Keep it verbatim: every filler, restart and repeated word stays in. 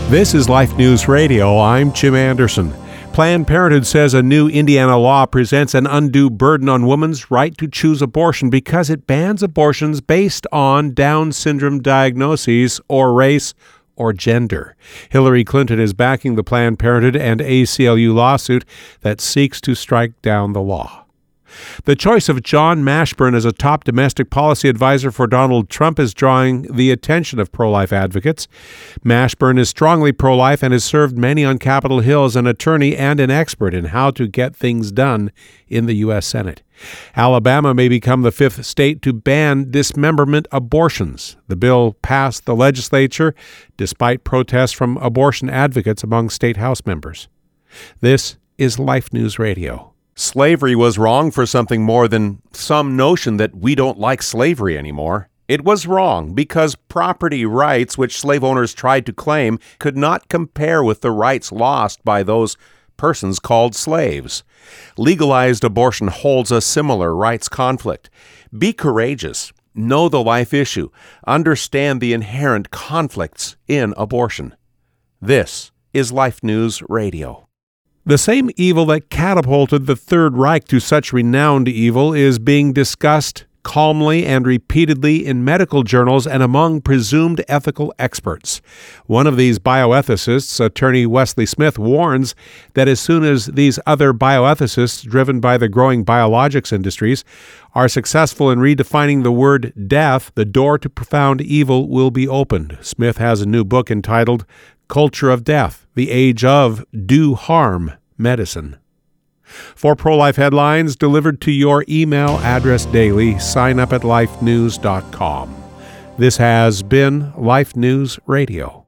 This is Life News Radio. I'm Jim Anderson. Planned Parenthood says a new Indiana law presents an undue burden on women's right to choose abortion because it bans abortions based on Down syndrome diagnoses or race or gender. Hillary Clinton is backing the Planned Parenthood and A C L U lawsuit that seeks to strike down the law. The choice of John Mashburn as a top domestic policy advisor for Donald Trump is drawing the attention of pro-life advocates. Mashburn is strongly pro-life and has served many on Capitol Hill as an attorney and an expert in how to get things done in the U S Senate. Alabama may become the fifth state to ban dismemberment abortions. The bill passed the legislature despite protests from abortion advocates among state House members. This is Life News Radio. Slavery was wrong for something more than some notion that we don't like slavery anymore. It was wrong because property rights which slave owners tried to claim could not compare with the rights lost by those persons called slaves. Legalized abortion holds a similar rights conflict. Be courageous. Know the life issue. Understand the inherent conflicts in abortion. This is Life News Radio. The same evil that catapulted the Third Reich to such renowned evil is being discussed calmly and repeatedly in medical journals and among presumed ethical experts. One of these bioethicists, attorney Wesley Smith, warns that as soon as these other bioethicists, driven by the growing biologics industries, are successful in redefining the word death, the door to profound evil will be opened. Smith has a new book entitled Culture of Death, the Age of Do Harm Medicine. For pro-life headlines delivered to your email address daily, sign up at life news dot com. This has been Life News Radio.